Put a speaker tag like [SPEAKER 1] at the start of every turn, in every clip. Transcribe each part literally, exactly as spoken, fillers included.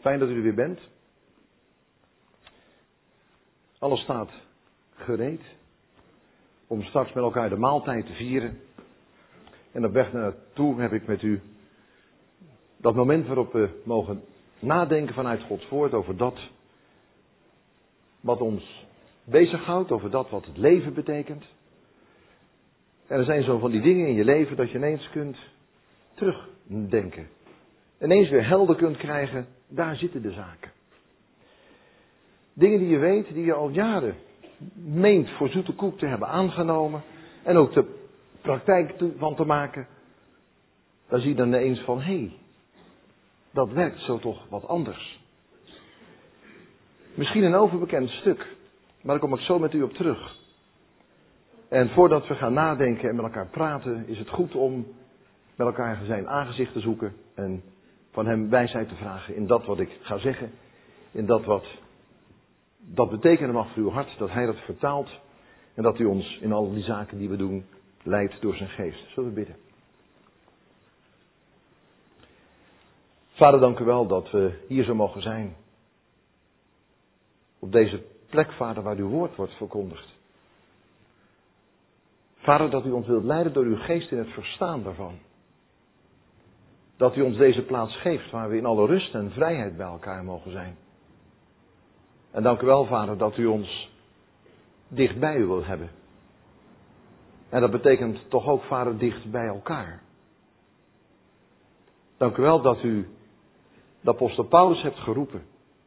[SPEAKER 1] Fijn dat u er weer bent. Alles staat gereed om straks met elkaar de maaltijd te vieren. En op weg naartoe heb ik met u dat moment waarop we mogen nadenken vanuit Gods woord over dat wat ons bezighoudt, over dat wat het leven betekent. En er zijn zo van die dingen in je leven dat je ineens kunt terugdenken. Ineens weer helder kunt krijgen, daar zitten de zaken. Dingen die je weet, die je al jaren meent voor zoete koek te hebben aangenomen. En ook de praktijk van te maken. Daar zie je dan ineens van, hé, hey, dat werkt zo toch wat anders. Misschien een overbekend stuk, maar daar kom ik zo met u op terug. En voordat we gaan nadenken en met elkaar praten, is het goed om met elkaar zijn aangezicht te zoeken en van hem wijsheid te vragen in dat wat ik ga zeggen, in dat wat dat betekenen mag voor uw hart, dat hij dat vertaalt en dat u ons in al die zaken die we doen leidt door zijn geest. Zullen we bidden? Vader, dank u wel dat we hier zo mogen zijn. Op deze plek, Vader, waar uw woord wordt verkondigd. Vader, dat u ons wilt leiden door uw geest in het verstaan daarvan. Dat u ons deze plaats geeft waar we in alle rust en vrijheid bij elkaar mogen zijn. En dank u wel, Vader, dat u ons dicht bij u wil hebben. En dat betekent toch ook, Vader, dicht bij elkaar. Dank u wel dat u de apostel Paulus hebt geroepen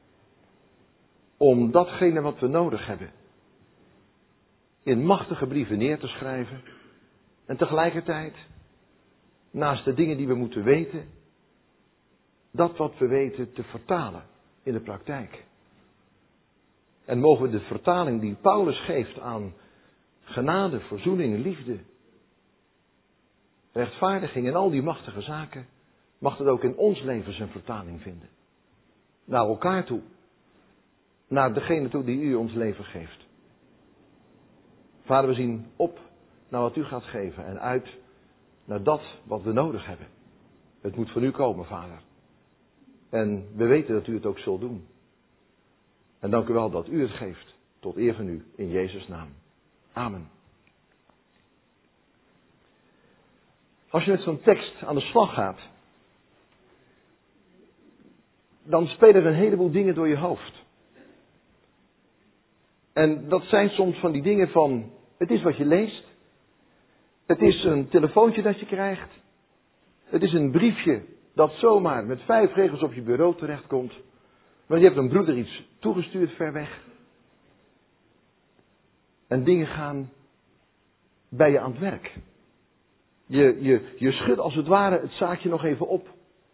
[SPEAKER 1] om datgene wat we nodig hebben in machtige brieven neer te schrijven en tegelijkertijd naast de dingen die we moeten weten, dat wat we weten te vertalen in de praktijk. En mogen we de vertaling die Paulus geeft aan genade, verzoening, liefde, rechtvaardiging en al die machtige zaken, mag het ook in ons leven zijn vertaling vinden. Naar elkaar toe. Naar degene toe die u ons leven geeft. Vader, we zien op naar wat u gaat geven en uit naar dat wat we nodig hebben. Het moet van u komen, Vader. En we weten dat u het ook zult doen. En dank u wel dat u het geeft. Tot eer van u, in Jezus' naam. Amen. Als je met zo'n tekst aan de slag gaat, dan spelen er een heleboel dingen door je hoofd. En dat zijn soms van die dingen van, het is wat je leest. Het is een telefoontje dat je krijgt. Het is een briefje dat zomaar met vijf regels op je bureau terechtkomt. Maar je hebt een broeder iets toegestuurd ver weg. En dingen gaan bij je aan het werk. Je, je, je schudt als het ware het zaakje nog even op.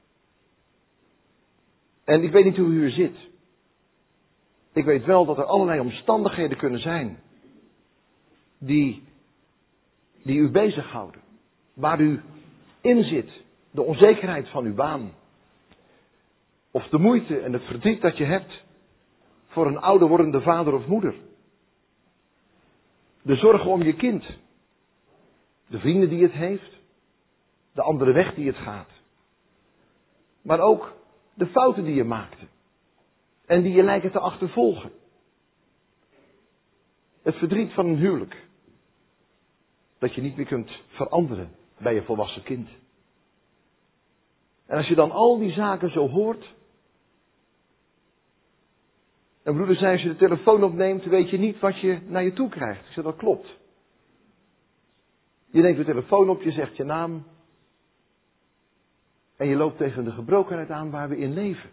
[SPEAKER 1] En ik weet niet hoe u hier zit. Ik weet wel dat er allerlei omstandigheden kunnen zijn die, die u bezighouden. Waar u in zit. De onzekerheid van uw baan. Of de moeite en het verdriet dat je hebt voor een ouder wordende vader of moeder. De zorgen om je kind. De vrienden die het heeft. De andere weg die het gaat. Maar ook de fouten die je maakte. En die je lijken te achtervolgen. Het verdriet van een huwelijk. Dat je niet meer kunt veranderen bij je volwassen kind. En als je dan al die zaken zo hoort. En broeder zei, als je de telefoon opneemt, weet je niet wat je naar je toe krijgt. Ik zei, dat klopt. Je neemt de telefoon op, je zegt je naam. En je loopt tegen de gebrokenheid aan waar we in leven.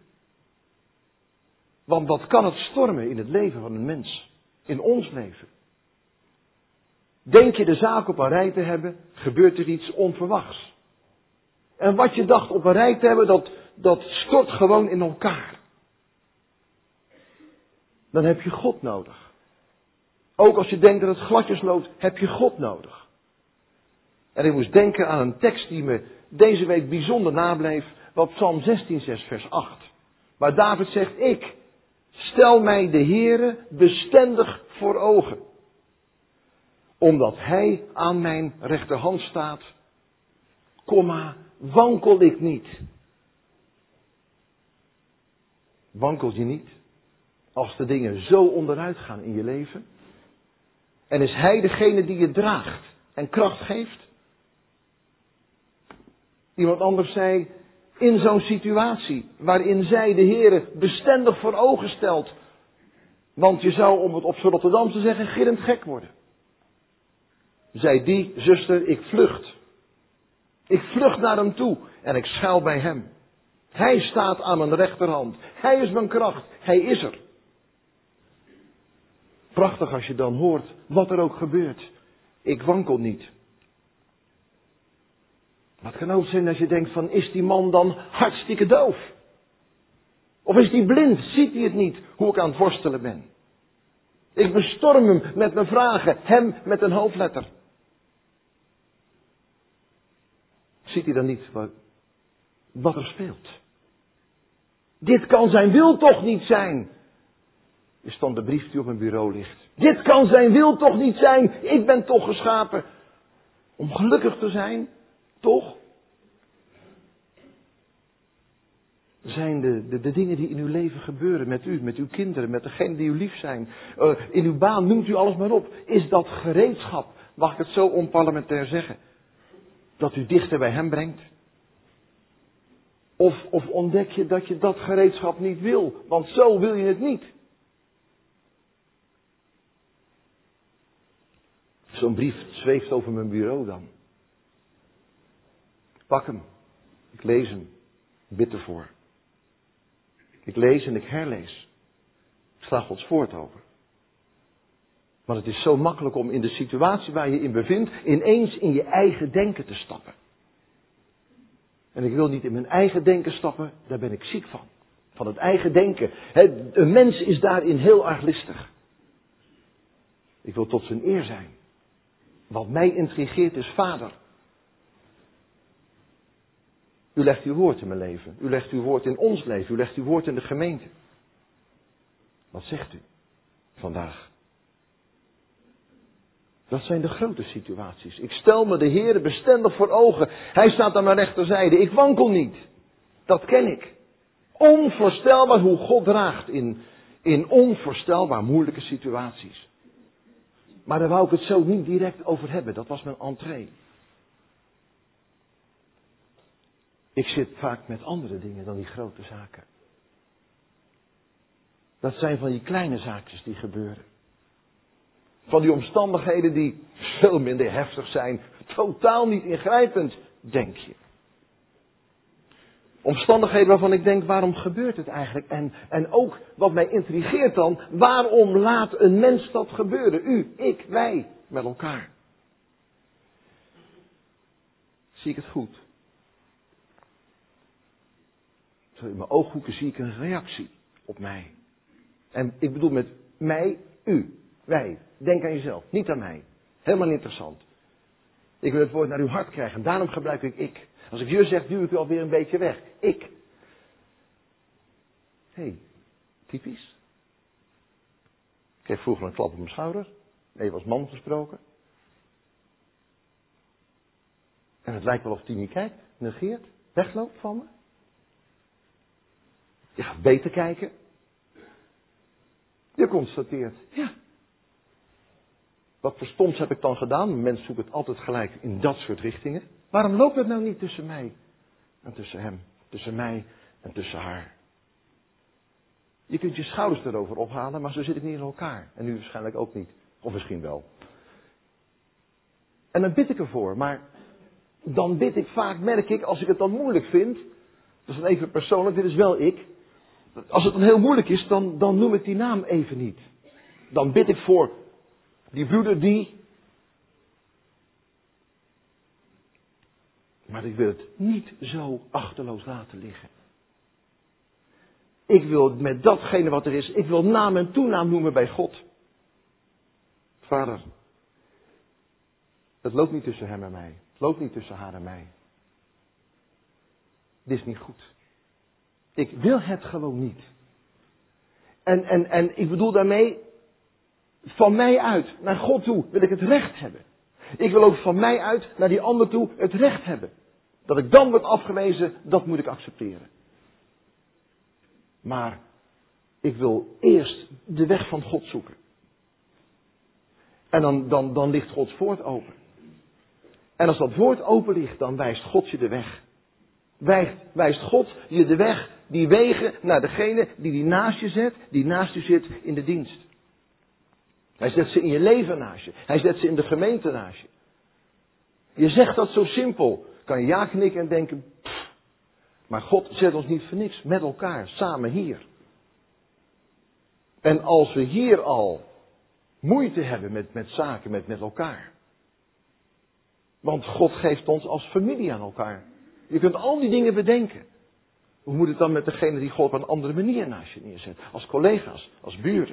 [SPEAKER 1] Want wat kan het stormen in het leven van een mens? In ons leven. Denk je de zaak op een rij te hebben, gebeurt er iets onverwachts. En wat je dacht op een rij te hebben, dat, dat stort gewoon in elkaar. Dan heb je God nodig. Ook als je denkt dat het gladjes loopt, heb je God nodig. En ik moest denken aan een tekst die me deze week bijzonder nableef, wat Psalm zestien zes vers acht. Waar David zegt, ik stel mij de Heere bestendig voor ogen. Omdat hij aan mijn rechterhand staat, komma, wankel ik niet. Wankel je niet als de dingen zo onderuit gaan in je leven? En is Hij degene die je draagt en kracht geeft? Iemand anders zei, in zo'n situatie waarin zij de Heere bestendig voor ogen stelt. Want je zou, om het op z'n Rotterdam te zeggen, gillend gek worden. Zei die, zuster, ik vlucht. Ik vlucht naar hem toe en ik schuil bij hem. Hij staat aan mijn rechterhand. Hij is mijn kracht. Hij is er. Prachtig als je dan hoort wat er ook gebeurt. Ik wankel niet. Wat kan ook zijn als je denkt van, is die man dan hartstikke doof? Of is die blind? Ziet hij het niet hoe ik aan het worstelen ben? Ik bestorm hem met mijn vragen, hem met een hoofdletter. Ziet hij dan niet wat, wat er speelt? Dit kan zijn wil toch niet zijn? Is dan de brief die op mijn bureau ligt. Dit kan zijn wil toch niet zijn? Ik ben toch geschapen om gelukkig te zijn? Toch? Zijn de, de, de dingen die in uw leven gebeuren, met u, met uw kinderen, met degenen die u lief zijn, uh, in uw baan, noemt u alles maar op. Is dat gereedschap, mag ik het zo onparlementair zeggen, dat u dichter bij hem brengt? Of, of ontdek je dat je dat gereedschap niet wil, want zo wil je het niet. Zo'n brief zweeft over mijn bureau dan. Ik pak hem, ik lees hem, ik bid ervoor. Ik lees en ik herlees. Ik sla Gods woord over. Maar het is zo makkelijk om in de situatie waar je in bevindt, ineens in je eigen denken te stappen. En ik wil niet in mijn eigen denken stappen, daar ben ik ziek van. Van het eigen denken. He, een mens is daarin heel erg listig. Ik wil tot zijn eer zijn. Wat mij intrigeert is, Vader. U legt uw woord in mijn leven. U legt uw woord in ons leven. U legt uw woord in de gemeente. Wat zegt u vandaag? Dat zijn de grote situaties. Ik stel me de Heere bestendig voor ogen. Hij staat aan mijn rechterzijde. Ik wankel niet. Dat ken ik. Onvoorstelbaar hoe God draagt in, in onvoorstelbaar moeilijke situaties. Maar daar wou ik het zo niet direct over hebben. Dat was mijn entree. Ik zit vaak met andere dingen dan die grote zaken. Dat zijn van die kleine zaakjes die gebeuren. Van die omstandigheden die veel minder heftig zijn. Totaal niet ingrijpend, denk je. Omstandigheden waarvan ik denk, waarom gebeurt het eigenlijk? En, en ook, wat mij intrigeert dan, waarom laat een mens dat gebeuren? U, ik, wij, met elkaar. Zie ik het goed? Zo in mijn ooghoeken zie ik een reactie op mij. En ik bedoel met mij, u, wij. Denk aan jezelf, niet aan mij. Helemaal niet interessant. Ik wil het woord naar uw hart krijgen, daarom gebruik ik ik. Als ik je zeg, duw ik u alweer een beetje weg. Ik. Hé, hey, typisch. Ik kreeg vroeger een klap op mijn schouder. Even als man gesproken. En het lijkt wel of hij niet kijkt, negeert, wegloopt van me. Je gaat beter kijken. Je constateert, ja. Wat voor stoms heb ik dan gedaan? Mensen zoeken het altijd gelijk in dat soort richtingen. Waarom loopt het nou niet tussen mij en tussen hem? Tussen mij en tussen haar? Je kunt je schouders erover ophalen, maar zo zit ik niet in elkaar. En nu waarschijnlijk ook niet. Of misschien wel. En dan bid ik ervoor. Maar dan bid ik vaak, merk ik, als ik het dan moeilijk vind. Dat is dan even persoonlijk, dit is wel ik. Als het dan heel moeilijk is, dan, dan noem ik die naam even niet. Dan bid ik voor die broeder die. Maar ik wil het niet zo achterloos laten liggen. Ik wil met datgene wat er is, ik wil naam en toenaam noemen bij God. Vader, het loopt niet tussen hem en mij. Het loopt niet tussen haar en mij. Dit is niet goed. Ik wil het gewoon niet. En, en, en ik bedoel daarmee, van mij uit, naar God toe, wil ik het recht hebben. Ik wil ook van mij uit, naar die ander toe, het recht hebben. Dat ik dan word afgewezen, dat moet ik accepteren. Maar Ik wil eerst de weg van God zoeken. En dan, dan, dan ligt Gods woord open. En als dat woord open ligt, dan wijst God je de weg. Wijst, wijst God je de weg, die wegen naar degene die die naast je zet, die naast je zit in de dienst. Hij zet ze in je leven naast je. Hij zet ze in de gemeente naast je. Je zegt dat zo simpel. Kan je ja knikken en denken, pff, maar God zet ons niet voor niks met elkaar, samen hier. En als we hier al moeite hebben met, met zaken, met, met elkaar. Want God geeft ons als familie aan elkaar. Je kunt al die dingen bedenken. Hoe moet het dan met degene die God op een andere manier naast je neerzet? Als collega's, als buren.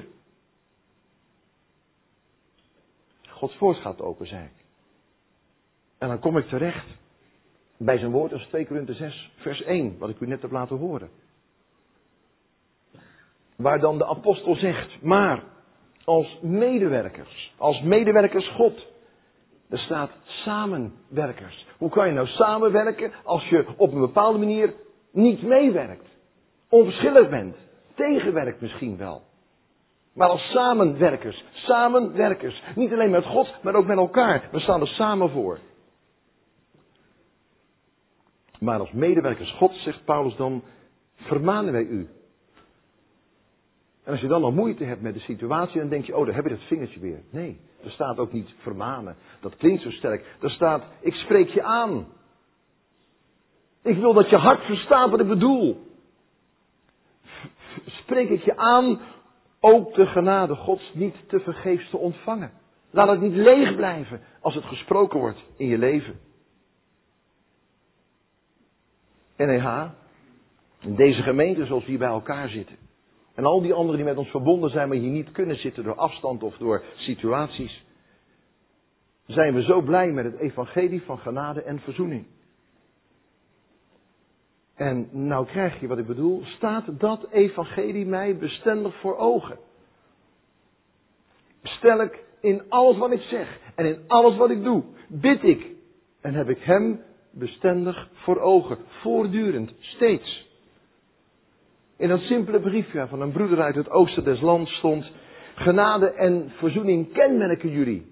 [SPEAKER 1] Gods woord gaat open, zei ik. En dan kom ik terecht bij zijn woord als twee Korinthe zes, vers één, wat ik u net heb laten horen. Waar dan de apostel zegt, maar als medewerkers, als medewerkers God. Er staat samenwerkers. Hoe kan je nou samenwerken als je op een bepaalde manier niet meewerkt? Onverschillig bent. Tegenwerkt misschien wel. Maar als samenwerkers. Samenwerkers. Niet alleen met God, maar ook met elkaar. We staan er samen voor. Maar als medewerkers God, zegt Paulus dan, vermanen wij u. En als je dan nog moeite hebt met de situatie, dan denk je, oh, daar heb je dat vingertje weer. Nee, er staat ook niet vermanen. Dat klinkt zo sterk. Er staat, ik spreek je aan. Ik wil dat je hart verstaat wat ik bedoel. Spreek ik je aan, ook de genade Gods niet te vergeefs te ontvangen. Laat het niet leeg blijven als het gesproken wordt in je leven. N E H, in deze gemeente zoals we hier bij elkaar zitten. En al die anderen die met ons verbonden zijn, maar hier niet kunnen zitten door afstand of door situaties. Zijn we zo blij met het evangelie van genade en verzoening. En nou krijg je wat ik bedoel, staat dat evangelie mij bestendig voor ogen. Stel ik in alles wat ik zeg en in alles wat ik doe, bid ik en heb ik hem bestendig voor ogen, voortdurend, steeds. In dat simpele briefje van een broeder uit het oosten des lands stond, genade en verzoening kenmerken jullie.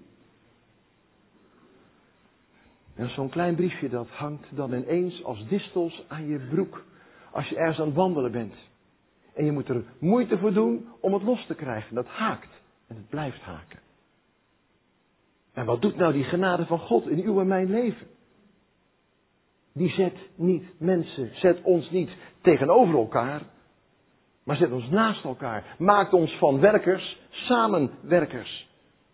[SPEAKER 1] En zo'n klein briefje dat hangt dan ineens als distels aan je broek. Als je ergens aan het wandelen bent. En je moet er moeite voor doen om het los te krijgen. Dat haakt. En het blijft haken. En wat doet nou die genade van God in uw en mijn leven? Die zet niet mensen, zet ons niet tegenover elkaar. Maar zet ons naast elkaar. Maakt ons van werkers, samenwerkers.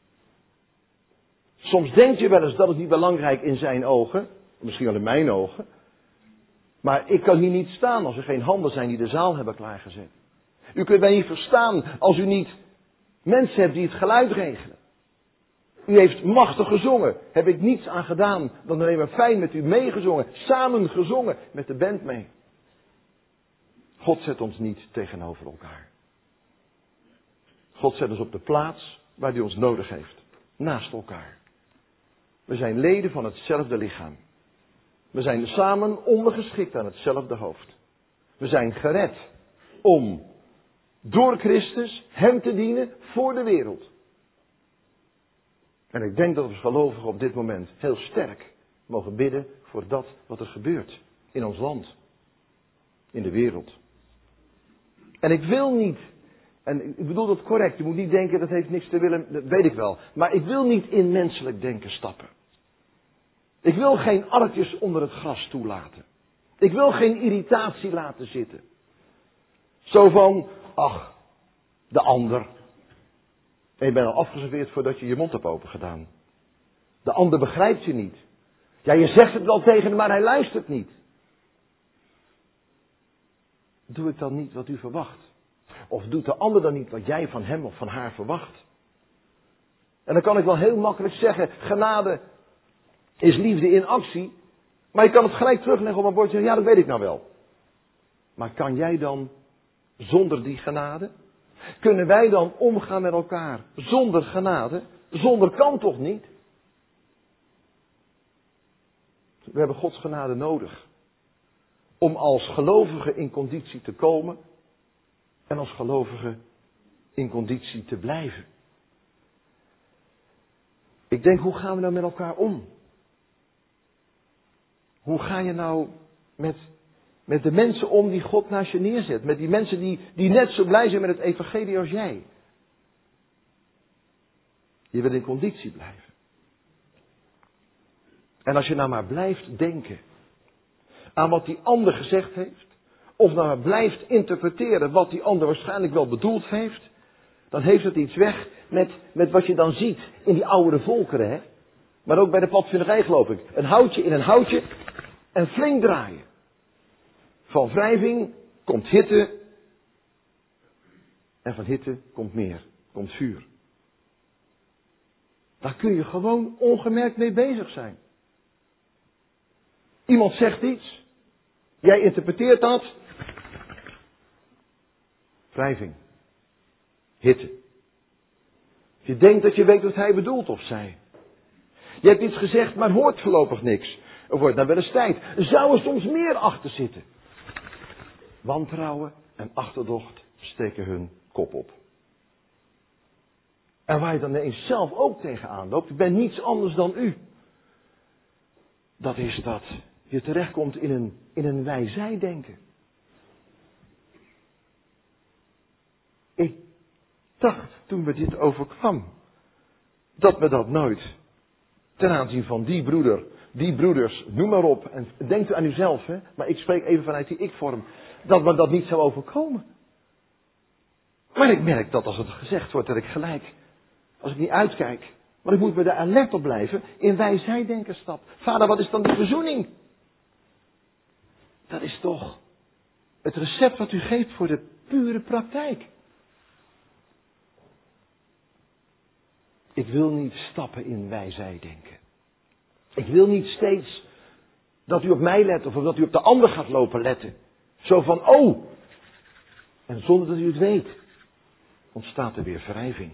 [SPEAKER 1] Soms denk je wel eens dat het niet belangrijk in zijn ogen. Misschien wel in mijn ogen. Maar ik kan hier niet staan als er geen handen zijn die de zaal hebben klaargezet. U kunt mij niet verstaan als u niet mensen hebt die het geluid regelen. U heeft machtig gezongen. Heb ik niets aan gedaan dan alleen maar fijn met u meegezongen. Samen gezongen met de band mee. God zet ons niet tegenover elkaar. God zet ons op de plaats waar hij ons nodig heeft. Naast elkaar. We zijn leden van hetzelfde lichaam. We zijn samen ondergeschikt aan hetzelfde hoofd. We zijn gered om door Christus hem te dienen voor de wereld. En ik denk dat we als gelovigen op dit moment heel sterk mogen bidden voor dat wat er gebeurt in ons land. In de wereld. En ik wil niet, en ik bedoel dat correct, je moet niet denken dat heeft niks te willen, dat weet ik wel. Maar ik wil niet in menselijk denken stappen. Ik wil geen arkjes onder het gras toelaten. Ik wil geen irritatie laten zitten. Zo van, ach, de ander. En je bent al afgeserveerd voordat je je mond hebt opengedaan. De ander begrijpt je niet. Ja, je zegt het wel tegen hem, maar hij luistert niet. Doe ik dan niet wat u verwacht? Of doet de ander dan niet wat jij van hem of van haar verwacht? En dan kan ik wel heel makkelijk zeggen, genade is liefde in actie. Maar je kan het gelijk terugleggen op een bordje en ja, dat weet ik nou wel. Maar kan jij dan zonder die genade? Kunnen wij dan omgaan met elkaar zonder genade? Zonder kan toch niet? We hebben Gods genade nodig. Om als gelovigen in conditie te komen. en als gelovige in conditie te blijven. Ik denk, hoe gaan we nou met elkaar om? Hoe ga je nou met, met de mensen om die God naast je neerzet? Met die mensen die, die net zo blij zijn met het evangelie als jij. Je wil in conditie blijven. En als je nou maar blijft denken aan wat die ander gezegd heeft, of nou maar blijft interpreteren wat die ander waarschijnlijk wel bedoeld heeft, dan heeft het iets weg met, met wat je dan ziet in die oudere volkeren, hè? Maar ook bij de padvinderij geloof ik. Een houtje in een houtje en flink draaien. Van wrijving komt hitte en van hitte komt meer, komt vuur. Daar kun je gewoon ongemerkt mee bezig zijn. Iemand zegt iets, jij interpreteert dat. Wrijving. Hitte. Je denkt dat je weet wat hij bedoelt of zij. Je hebt iets gezegd, maar hoort voorlopig niks. Er wordt dan wel eens tijd. Er zou er soms meer achter zitten. Wantrouwen en achterdocht steken hun kop op. En waar je dan eens zelf ook tegenaan loopt, ik ben niets anders dan u. Dat is dat je terechtkomt in een, in een wij-zij-denken. Ik dacht toen me dit overkwam, dat me dat nooit ten aanzien van die broeder, die broeders, noem maar op, en denkt u aan uzelf, hè, maar ik spreek even vanuit die ik-vorm, dat me dat niet zou overkomen. Maar ik merk dat als het gezegd wordt, dat ik gelijk, als ik niet uitkijk, maar ik moet me daar alert op blijven, in wij-zij-denken stap. Vader, wat is dan die verzoening? Dat is toch het recept wat u geeft voor de pure praktijk. Ik wil niet stappen in wij-zij-denken. Ik wil niet steeds dat u op mij let of dat u op de ander gaat lopen letten. Zo van, oh, en zonder dat u het weet, ontstaat er weer wrijving.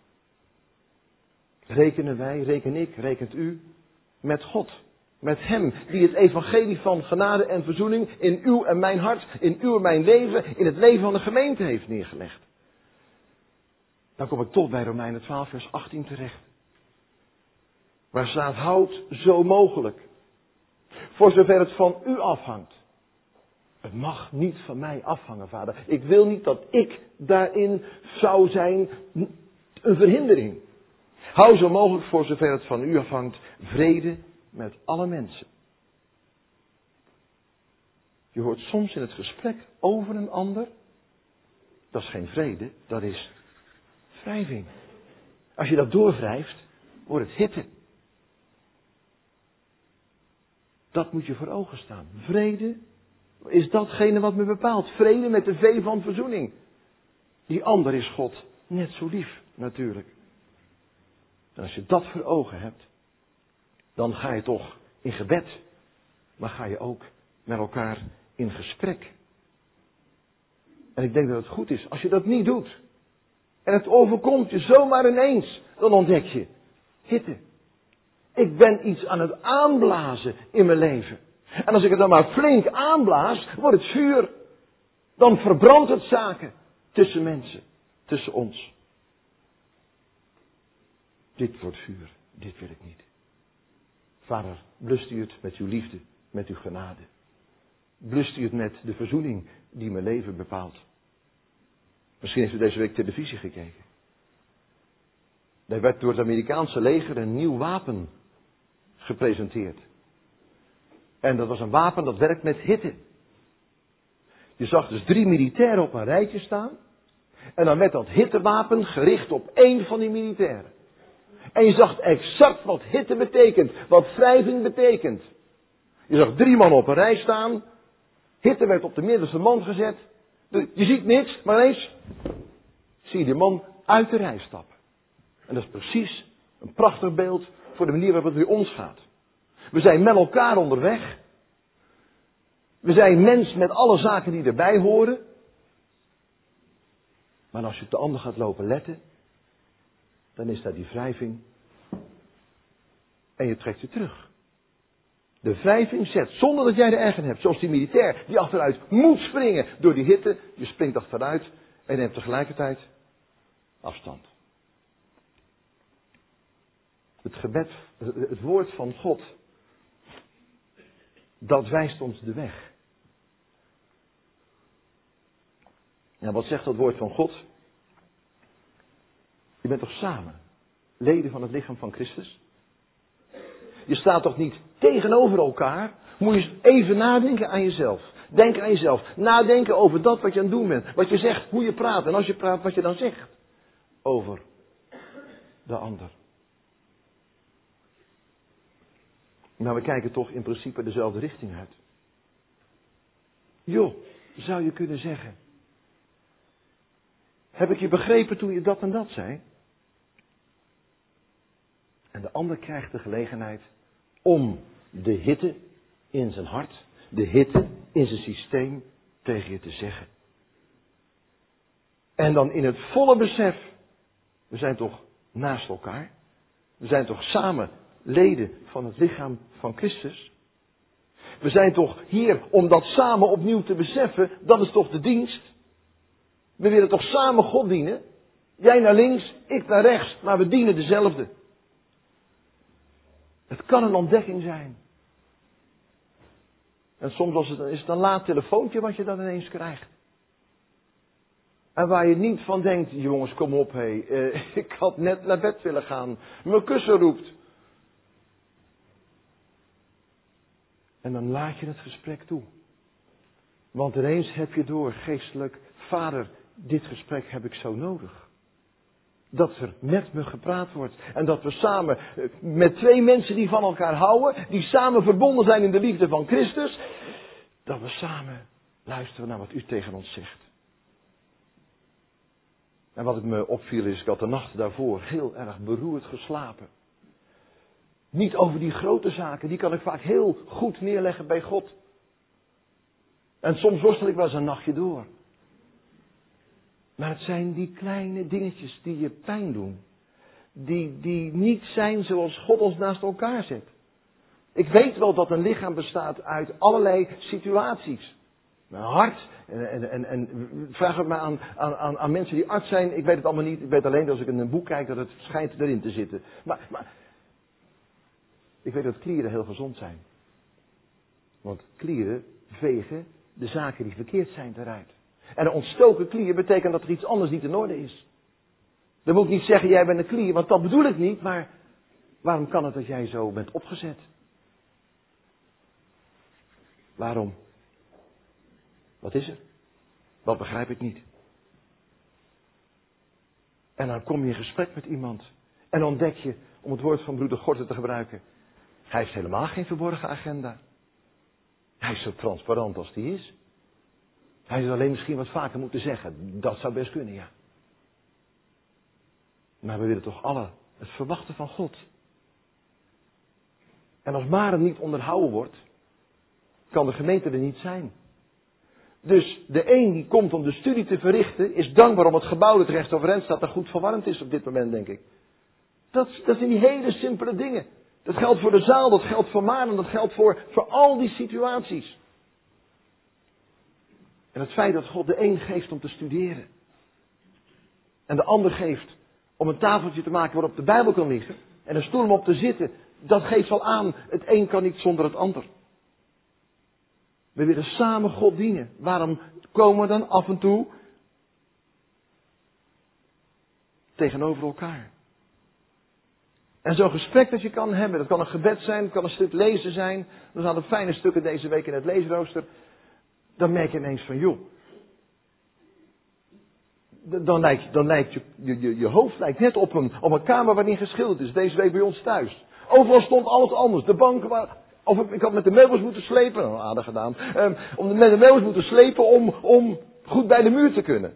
[SPEAKER 1] Rekenen wij, reken ik, rekent u met God. Met hem die het evangelie van genade en verzoening in uw en mijn hart, in uw en mijn leven, in het leven van de gemeente heeft neergelegd. Dan kom ik toch bij Romeinen twaalf vers achttien terecht. Waar staat, houd zo mogelijk. Voor zover het van u afhangt. Het mag niet van mij afhangen, vader. Ik wil niet dat ik daarin zou zijn een verhindering. Hou zo mogelijk, voor zover het van u afhangt, vrede met alle mensen. Je hoort soms in het gesprek over een ander, dat is geen vrede, dat is wrijving. Als je dat doorwrijft, wordt het hitte. Dat moet je voor ogen staan. Vrede is datgene wat me bepaalt. Vrede met de V van verzoening. Die ander is God net zo lief, natuurlijk. En als je dat voor ogen hebt, dan ga je toch in gebed. Maar ga je ook met elkaar in gesprek. En ik denk dat het goed is, als je dat niet doet. En het overkomt je zomaar ineens, dan ontdek je hitte. Ik ben iets aan het aanblazen in mijn leven. En als ik het dan maar flink aanblaas, wordt het vuur. Dan verbrandt het zaken tussen mensen, tussen ons. Dit wordt vuur, dit wil ik niet. Vader, blust u het met uw liefde, met uw genade. Blust u het met de verzoening die mijn leven bepaalt. Misschien heeft u deze week televisie gekeken. Daar werd door het Amerikaanse leger een nieuw wapen gepresenteerd. En dat was een wapen dat werkt met hitte. Je zag dus drie militairen op een rijtje staan. En dan werd dat hittewapen gericht op één van die militairen. En je zag exact wat hitte betekent, wat wrijving betekent. Je zag drie mannen op een rij staan. Hitte werd op de middelste man gezet. Je ziet niks, maar ineens zie je die man uit de rij stappen. En dat is precies een prachtig beeld voor de manier waarop het bij ons gaat. We zijn met elkaar onderweg. We zijn mens met alle zaken die erbij horen. Maar als je op de ander gaat lopen letten, dan is daar die wrijving. En je trekt je terug. De wrijving zet, zonder dat jij er erg in hebt. Zoals die militair die achteruit moet springen door die hitte. Je springt achteruit En je neemt tegelijkertijd afstand. Het gebed, het woord van God, dat wijst ons de weg. Ja, wat zegt dat woord van God? Je bent toch samen leden van het lichaam van Christus? Je staat toch niet tegenover elkaar? Moet je eens even nadenken aan jezelf. Denk aan jezelf. Nadenken over dat wat je aan het doen bent. Wat je zegt, hoe je praat. En als je praat, wat je dan zegt. Over de ander. Maar we kijken toch in principe dezelfde richting uit. Joh, zou je kunnen zeggen. Heb ik je begrepen toen je dat en dat zei? En de ander krijgt de gelegenheid om de hitte in zijn hart, de hitte in zijn systeem tegen je te zeggen. En dan in het volle besef, we zijn toch naast elkaar? We zijn toch samen leden van het lichaam van Christus? We zijn toch hier om dat samen opnieuw te beseffen, dat is toch de dienst? We willen toch samen God dienen? Jij naar links, ik naar rechts, maar we dienen dezelfde. Het kan een ontdekking zijn. En soms als het, is het een laat telefoontje wat je dan ineens krijgt. En waar je niet van denkt, jongens kom op hé, eh, ik had net naar bed willen gaan. Mijn kussen roept. En dan laat je het gesprek toe. Want ineens heb je door, geestelijk, Vader, dit gesprek heb ik zo nodig. Dat er met me gepraat wordt. En dat we samen, met twee mensen die van elkaar houden, die samen verbonden zijn in de liefde van Christus, dat we samen luisteren naar wat u tegen ons zegt. En wat het me opviel is, ik had de nacht daarvoor heel erg beroerd geslapen. Niet over die grote zaken, die kan ik vaak heel goed neerleggen bij God. En soms worstel ik wel eens een nachtje door. Maar het zijn die kleine dingetjes die je pijn doen. Die, die niet zijn zoals God ons naast elkaar zet. Ik weet wel dat een lichaam bestaat uit allerlei situaties. Een hart. En, en, en, en vraag het maar aan, aan, aan mensen die arts zijn. Ik weet het allemaal niet. Ik weet alleen dat als ik in een boek kijk dat het schijnt erin te zitten. Maar, maar ik weet dat klieren heel gezond zijn. Want klieren vegen de zaken die verkeerd zijn eruit. En een ontstoken klier betekent dat er iets anders niet in orde is. Dan moet ik niet zeggen, jij bent een klier, want dat bedoel ik niet. Maar waarom kan het dat jij zo bent opgezet? Waarom? Wat is er? Dat begrijp ik niet. En dan kom je in gesprek met iemand. En dan ontdek je, om het woord van broeder Gorter te gebruiken. Hij heeft helemaal geen verborgen agenda. Hij is zo transparant als hij is. Hij zou alleen misschien wat vaker moeten zeggen. Dat zou best kunnen, ja. Maar we willen toch alle het verwachten van God. En als Maren niet onderhouden wordt, kan de gemeente er niet zijn. Dus de een die komt om de studie te verrichten, is dankbaar om het gebouw dat recht overeind staat en goed verwarmd is op dit moment, denk ik. Dat, dat zijn die hele simpele dingen. Dat geldt voor de zaal, dat geldt voor Maren, dat geldt voor, voor al die situaties. En het feit dat God de een geeft om te studeren. En de ander geeft om een tafeltje te maken waarop de Bijbel kan liggen. En een stoel om op te zitten. Dat geeft al aan, het een kan niet zonder het ander. We willen samen God dienen. Waarom komen we dan af en toe tegenover elkaar? En zo'n gesprek dat je kan hebben, dat kan een gebed zijn, dat kan een stuk lezen zijn. Er zaten fijne stukken deze week in het leesrooster. Dan merk je ineens van, joh. Dan lijkt, dan lijkt je, je, je hoofd lijkt net op een, op een kamer waarin geschilderd is. Deze week bij ons thuis. Overal stond alles anders. De banken waren... Of ik had met de meubels moeten slepen. Nou, aardig gedaan. Um, om met de meubels moeten slepen om, om goed bij de muur te kunnen.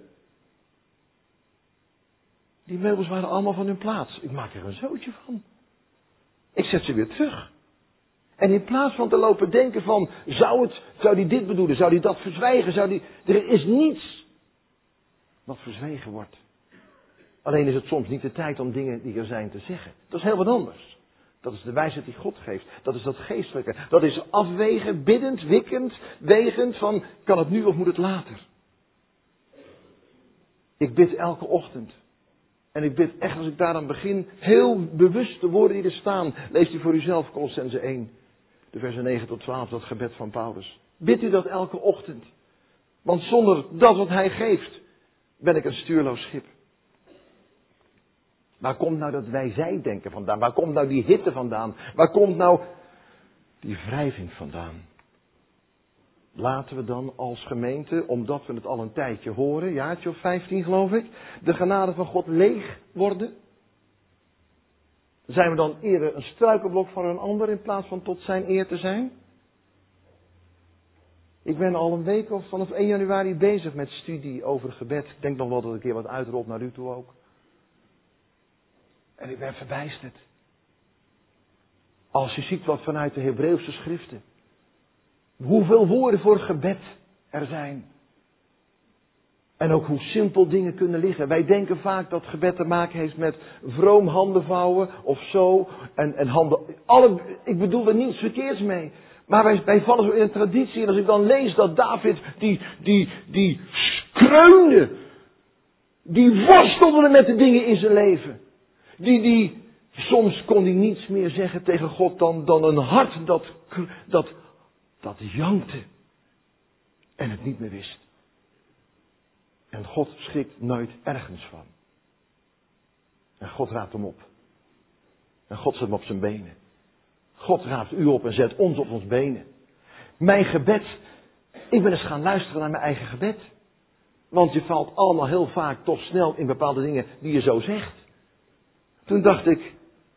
[SPEAKER 1] Die meubels waren allemaal van hun plaats. Ik maak er een zootje van. Ik zet ze weer terug. En in plaats van te lopen denken van, zou het, zou die dit bedoelen, zou die dat verzwijgen, zou die, er is niets wat verzwegen wordt. Alleen is het soms niet de tijd om dingen die er zijn te zeggen. Dat is heel wat anders. Dat is de wijsheid die God geeft. Dat is dat geestelijke. Dat is afwegen, biddend, wikkend, wegend van, kan het nu of moet het later? Ik bid elke ochtend. En ik bid echt als ik daar aan begin, heel bewust de woorden die er staan. Leest u voor uzelf Kolossenzen één, de versen negen tot twaalf, dat gebed van Paulus. Bid u dat elke ochtend. Want zonder dat wat hij geeft, ben ik een stuurloos schip. Waar komt nou dat wij-zij-denken vandaan? Waar komt nou die hitte vandaan? Waar komt nou die wrijving vandaan? Laten we dan als gemeente, omdat we het al een tijdje horen, jaartje of vijftien geloof ik, de genade van God leeg worden? Zijn we dan eerder een struikelblok voor een ander in plaats van tot zijn eer te zijn? Ik ben al een week of vanaf één januari bezig met studie over gebed. Ik denk nog wel dat ik een keer wat uitrolt naar u toe ook. En ik ben verbijsterd. Als je ziet wat vanuit de Hebreeuwse schriften. Hoeveel woorden voor gebed er zijn. En ook hoe simpel dingen kunnen liggen. Wij denken vaak dat gebed te maken heeft met vroom handen vouwen of zo. En, en handen. Alle, ik bedoel er niets verkeerds mee. Maar wij, wij vallen zo in een traditie. En als ik dan lees dat David die, die, die kreunde. Die worstelde met de dingen in zijn leven. Die, die, soms kon hij niets meer zeggen tegen God dan, dan een hart dat, dat, dat jankte. En het niet meer wist. En God schrikt nooit ergens van. En God raapt hem op. En God zet hem op zijn benen. God raapt u op en zet ons op ons benen. Mijn gebed. Ik ben eens gaan luisteren naar mijn eigen gebed. Want je valt allemaal heel vaak toch snel in bepaalde dingen die je zo zegt. Toen dacht ik.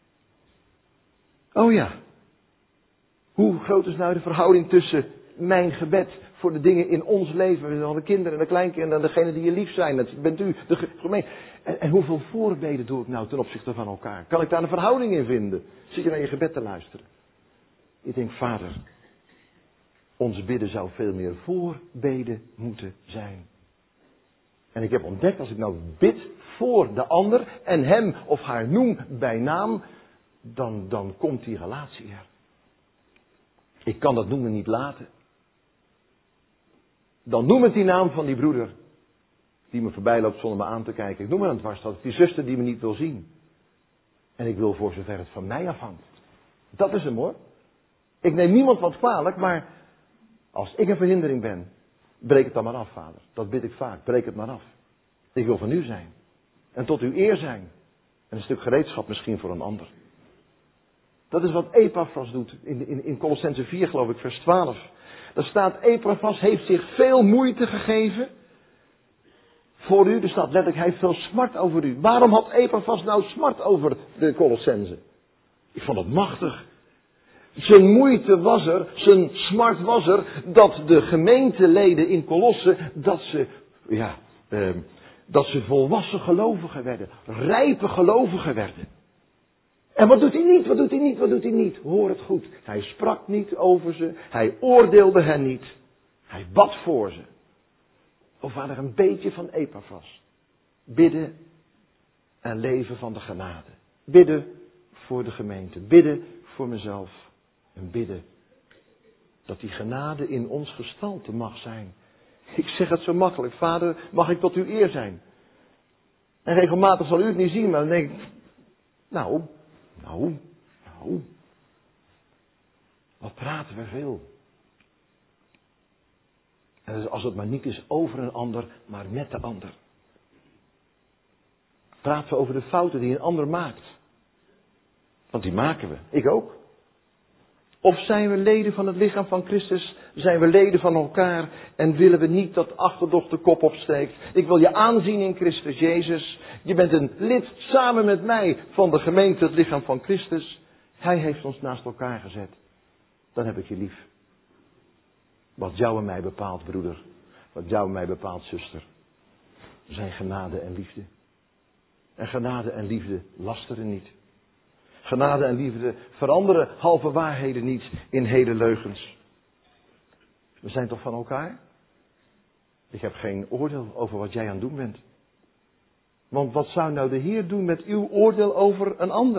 [SPEAKER 1] Oh ja. Hoe groot is nou de verhouding tussen mijn gebed voor de dingen in ons leven. We de kinderen en de kleinkinderen en degenen die je lief zijn. Dat bent u, de gemeente. En, en hoeveel voorbeden doe ik nou ten opzichte van elkaar? Kan ik daar een verhouding in vinden? Zit je naar je gebed te luisteren? Ik denk, Vader, ons bidden zou veel meer voorbeden moeten zijn. En ik heb ontdekt, als ik nou bid voor de ander en hem of haar noem bij naam, dan, dan komt die relatie er. Ik kan dat noemen niet laten. Dan noem het die naam van die broeder die me voorbij loopt zonder me aan te kijken. Ik noem het een dwarsstad. Die zuster die me niet wil zien. En ik wil voor zover het van mij afhangt. Dat is hem hoor. Ik neem niemand wat kwalijk, maar als ik een verhindering ben, breek het dan maar af, Vader. Dat bid ik vaak. Breek het maar af. Ik wil van u zijn. En tot uw eer zijn. En een stuk gereedschap misschien voor een ander. Dat is wat Epaphras doet in, in, in Kolossenzen vier, geloof ik, vers twaalf. Daar staat, Epaphras heeft zich veel moeite gegeven voor u. Er staat letterlijk, hij heeft veel smart over u. Waarom had Epaphras nou smart over de Kolossenzen? Ik vond het machtig. Zijn moeite was er, zijn smart was er, dat de gemeenteleden in Kolosse, dat ze, ja, eh, dat ze volwassen gelovigen werden. Rijpe gelovigen werden. En wat doet hij niet? Wat doet hij niet? Wat doet hij niet? Hoor het goed. Hij sprak niet over ze. Hij oordeelde hen niet. Hij bad voor ze. Of waren er een beetje van Epaphras. Bidden en leven van de genade. Bidden voor de gemeente. Bidden voor mezelf. En bidden dat die genade in ons gestalte mag zijn. Ik zeg het zo makkelijk. Vader, mag ik tot uw eer zijn? En regelmatig zal u het niet zien, maar dan denk ik, nou... Nou, nou, wat praten we veel. En als het maar niet is over een ander, maar met de ander. Praten we over de fouten die een ander maakt. Want die maken we, ik ook. Of zijn we leden van het lichaam van Christus, zijn we leden van elkaar en willen we niet dat achterdocht de kop opsteekt. Ik wil je aanzien in Christus Jezus. Je bent een lid samen met mij van de gemeente, het lichaam van Christus. Hij heeft ons naast elkaar gezet. Dan heb ik je lief. Wat jou en mij bepaalt, broeder. Wat jou en mij bepaalt, zuster. Zijn genade en liefde. En genade en liefde lasteren niet. Genade en liefde veranderen halve waarheden niet in hele leugens. We zijn toch van elkaar? Ik heb geen oordeel over wat jij aan het doen bent. Want wat zou nou de Heer doen met uw oordeel over een ander?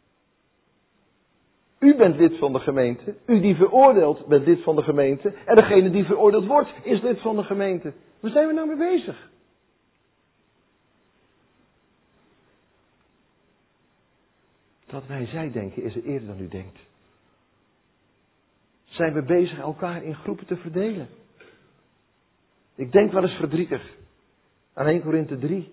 [SPEAKER 1] U bent lid van de gemeente. U die veroordeelt bent lid van de gemeente. En degene die veroordeeld wordt is lid van de gemeente. Waar zijn we nou mee bezig? dat wij zijdenken is er eerder dan u denkt. Zijn we bezig elkaar in groepen te verdelen? Ik denk wel eens verdrietig aan Eerste Korinthe drie.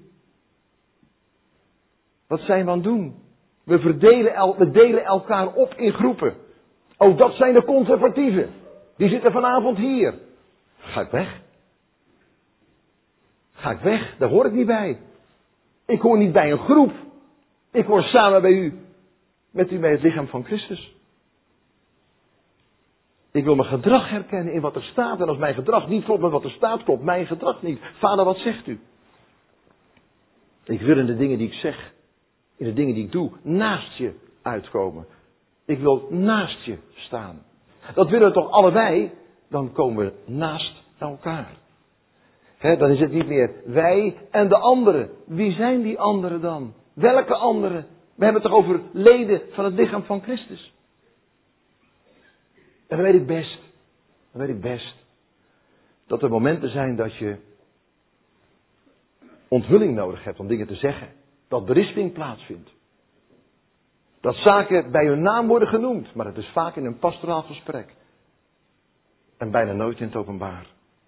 [SPEAKER 1] Wat zijn we aan het doen? We, verdelen el, we delen elkaar op in groepen. Oh, dat zijn de conservatieven. Die zitten vanavond hier. Ga ik weg? Ga ik weg? Daar hoor ik niet bij. Ik hoor niet bij een groep. Ik hoor samen bij u. Met u bij het lichaam van Christus. Ik wil mijn gedrag herkennen in wat er staat. En als mijn gedrag niet klopt met wat er staat, klopt mijn gedrag niet. Vader, wat zegt u? Ik wil in de dingen die ik zeg, in de dingen die ik doe, naast je uitkomen. Ik wil naast je staan. Dat willen we toch allebei? Dan komen we naast elkaar. He, dan is het niet meer wij en de anderen. Wie zijn die anderen dan? Welke anderen? We hebben het toch over leden van het lichaam van Christus. En dan weet ik best, dan weet ik best, dat er momenten zijn dat je onthulling nodig hebt om dingen te zeggen. Dat berisping plaatsvindt. Dat zaken bij hun naam worden genoemd, maar het is vaak in een pastoraal gesprek. En bijna nooit in het openbaar.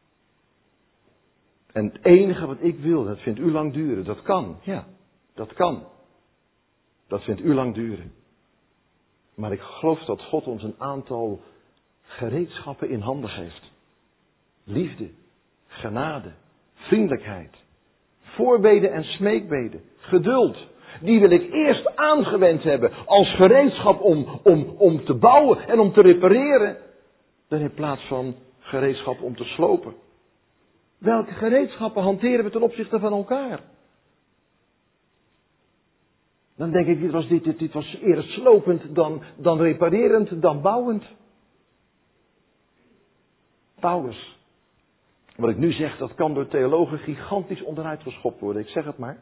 [SPEAKER 1] En het enige wat ik wil, dat vindt u lang duren. Dat kan, ja, dat kan. Dat vindt u lang duren. Maar ik geloof dat God ons een aantal gereedschappen in handen geeft. Liefde, genade, vriendelijkheid, voorbeden en smeekbeden, geduld. Die wil ik eerst aangewend hebben als gereedschap om, om, om te bouwen en om te repareren. Dan in plaats van gereedschap om te slopen. Welke gereedschappen hanteren we ten opzichte van elkaar? Dan denk ik, dit was, dit, dit, dit was eerder slopend dan, dan reparerend, dan bouwend. Paulus. Wat ik nu zeg, dat kan door theologen gigantisch onderuit geschopt worden. Ik zeg het maar.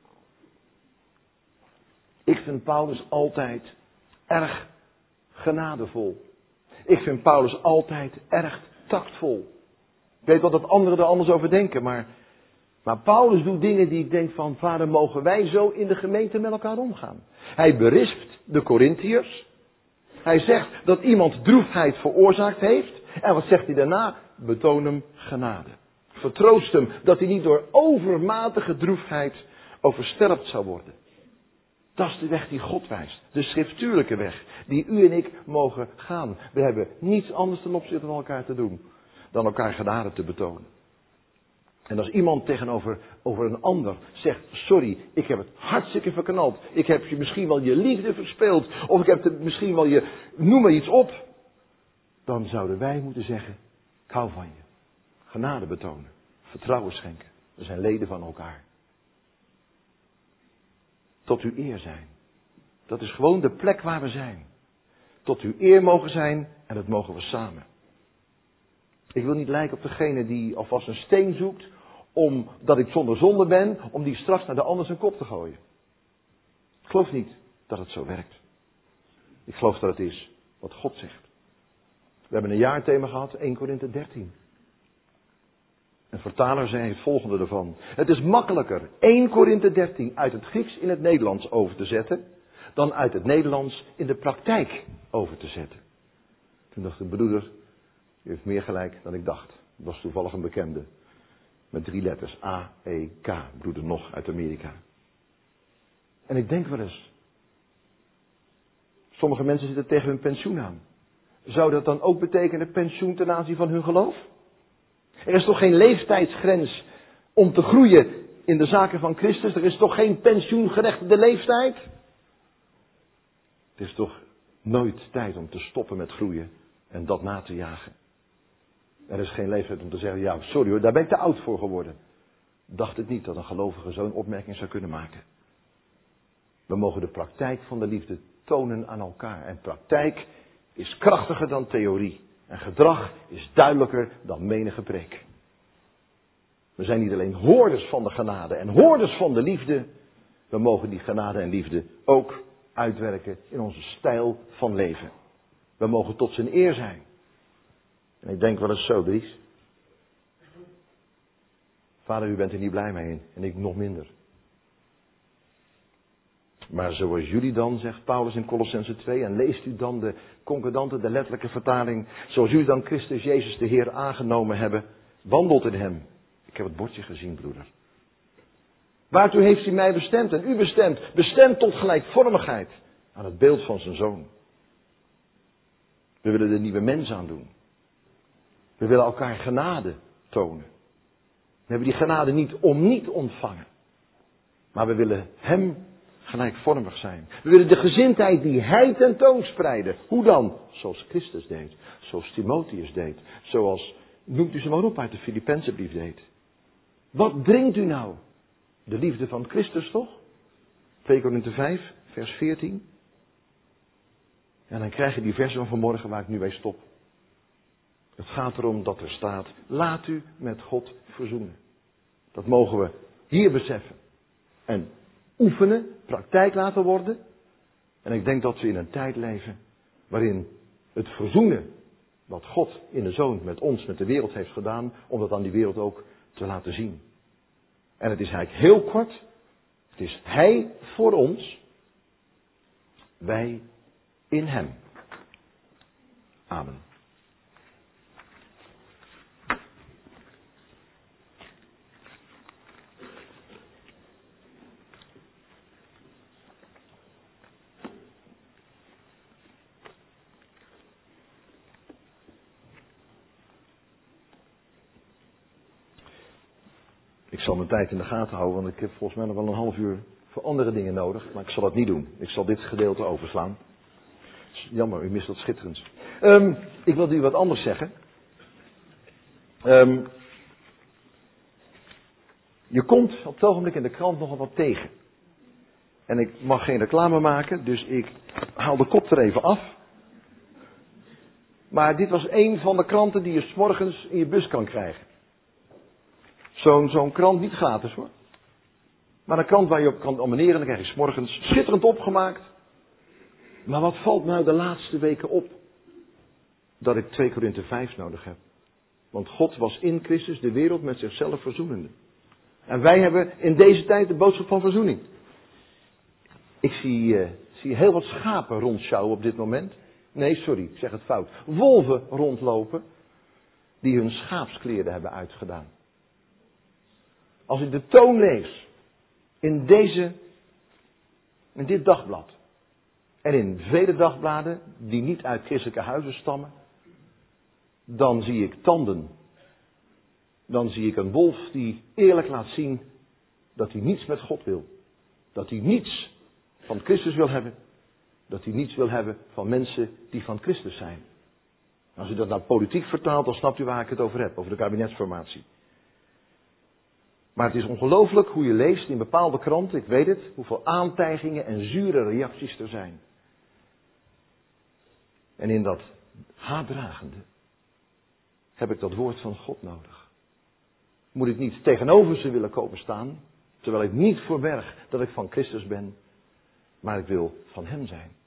[SPEAKER 1] Ik vind Paulus altijd erg genadevol. Ik vind Paulus altijd erg tactvol. Ik weet wel dat anderen er anders over denken, maar, maar Paulus doet dingen die ik denk van, vader, mogen wij zo in de gemeente met elkaar omgaan? Hij berispt de Korintiërs. Hij zegt dat iemand droefheid veroorzaakt heeft. En wat zegt hij daarna? Betoon hem genade. Vertroost hem dat hij niet door overmatige droefheid overstelpt zou worden. Dat is de weg die God wijst. De schriftuurlijke weg. Die u en ik mogen gaan. We hebben niets anders ten opzichte van elkaar te doen. Dan elkaar genade te betonen. En als iemand tegenover over een ander zegt, sorry, ik heb het hartstikke verknald. Ik heb je misschien wel je liefde verspeeld. Of ik heb het misschien wel je, noem maar iets op. Dan zouden wij moeten zeggen, ik hou van je. Genade betonen. Vertrouwen schenken. We zijn leden van elkaar. Tot uw eer zijn. Dat is gewoon de plek waar we zijn. Tot uw eer mogen zijn en dat mogen we samen. Ik wil niet lijken op degene die alvast een steen zoekt, omdat ik zonder zonde ben, om die straks naar de ander zijn kop te gooien. Ik geloof niet dat het zo werkt. Ik geloof dat het is wat God zegt. We hebben een jaarthema gehad, Eerste Korinthe dertien. Een vertaler zei het volgende ervan. Het is makkelijker Eerste Korinthe dertien uit het Grieks in het Nederlands over te zetten, dan uit het Nederlands in de praktijk over te zetten. Toen dacht de broeder, u heeft meer gelijk dan ik dacht. Het was toevallig een bekende. Met drie letters. A, E, K. Broeder nog uit Amerika. En ik denk wel eens. Sommige mensen zitten tegen hun pensioen aan. Zou dat dan ook betekenen pensioen ten aanzien van hun geloof? Er is toch geen leeftijdsgrens om te groeien in de zaken van Christus? Er is toch geen pensioengerechtigde leeftijd? Het is toch nooit tijd om te stoppen met groeien en dat na te jagen. Er is geen leeftijd om te zeggen, ja, sorry hoor, daar ben ik te oud voor geworden. Dacht ik niet dat een gelovige zo'n opmerking zou kunnen maken. We mogen de praktijk van de liefde tonen aan elkaar. En praktijk is krachtiger dan theorie. En gedrag is duidelijker dan menige preek. We zijn niet alleen hoorders van de genade en hoorders van de liefde. We mogen die genade en liefde ook uitwerken in onze stijl van leven. We mogen tot zijn eer zijn. En ik denk wel eens zo, Dries. Vader, u bent er niet blij mee in. En ik nog minder. Maar zoals jullie dan, zegt Paulus in Colossenzen twee, en leest u dan de concordante, de letterlijke vertaling, zoals jullie dan Christus Jezus de Heer aangenomen hebben, wandelt in hem. Ik heb het bordje gezien, broeder. Waartoe heeft hij mij bestemd en u bestemd? Bestemd tot gelijkvormigheid aan het beeld van zijn Zoon. We willen de nieuwe mens aandoen. We willen elkaar genade tonen. We hebben die genade niet om niet ontvangen. Maar we willen hem gelijkvormig zijn. We willen de gezindheid die hij tentoonspreidde. Hoe dan? Zoals Christus deed. Zoals Timotheus deed. Zoals, noemt u ze maar op, uit de Filippenzenbrief deed. Wat dringt u nou? De liefde van Christus toch? twee Korinthe vijf, vers veertien. En dan krijg je die vers van vanmorgen waar ik nu bij stop. Het gaat erom dat er staat, laat u met God verzoenen. Dat mogen we hier beseffen. En oefenen, praktijk laten worden. En ik denk dat we in een tijd leven waarin het verzoenen wat God in de Zoon met ons, met de wereld heeft gedaan, om dat aan die wereld ook te laten zien. En het is eigenlijk heel kort. Het is Hij voor ons. Wij in Hem. Amen. Ik zal mijn tijd in de gaten houden, want ik heb volgens mij nog wel een half uur voor andere dingen nodig. Maar ik zal dat niet doen. Ik zal dit gedeelte overslaan. Jammer, u mist wat schitterends. Um, ik wilde u wat anders zeggen. Um, je komt op het ogenblik in de krant nogal wat tegen. En ik mag geen reclame maken, dus ik haal de kop er even af. Maar dit was een van de kranten die je 's morgens in je bus kan krijgen. Zo'n zo'n krant, niet gratis hoor. Maar een krant waar je op kan abonneren, dan krijg je 's morgens schitterend opgemaakt. Maar wat valt nou de laatste weken op? Dat ik twee Korinthe vijf nodig heb. Want God was in Christus de wereld met zichzelf verzoenende. En wij hebben in deze tijd de boodschap van verzoening. Ik zie, uh, zie heel wat schapen rondsjouwen op dit moment. Nee, sorry, ik zeg het fout. Wolven rondlopen die hun schaapskleren hebben uitgedaan. Als ik de toon lees in deze, in dit dagblad en in vele dagbladen die niet uit christelijke huizen stammen, dan zie ik tanden. Dan zie ik een wolf die eerlijk laat zien dat hij niets met God wil. Dat hij niets van Christus wil hebben. Dat hij niets wil hebben van mensen die van Christus zijn. Als u dat naar politiek vertaalt, dan snapt u waar ik het over heb. Over de kabinetsformatie. Maar het is ongelooflijk hoe je leest in bepaalde kranten, ik weet het, hoeveel aantijgingen en zure reacties er zijn. En in dat haatdragende heb ik dat woord van God nodig. Moet ik niet tegenover ze willen komen staan, terwijl ik niet verberg dat ik van Christus ben, maar ik wil van Hem zijn.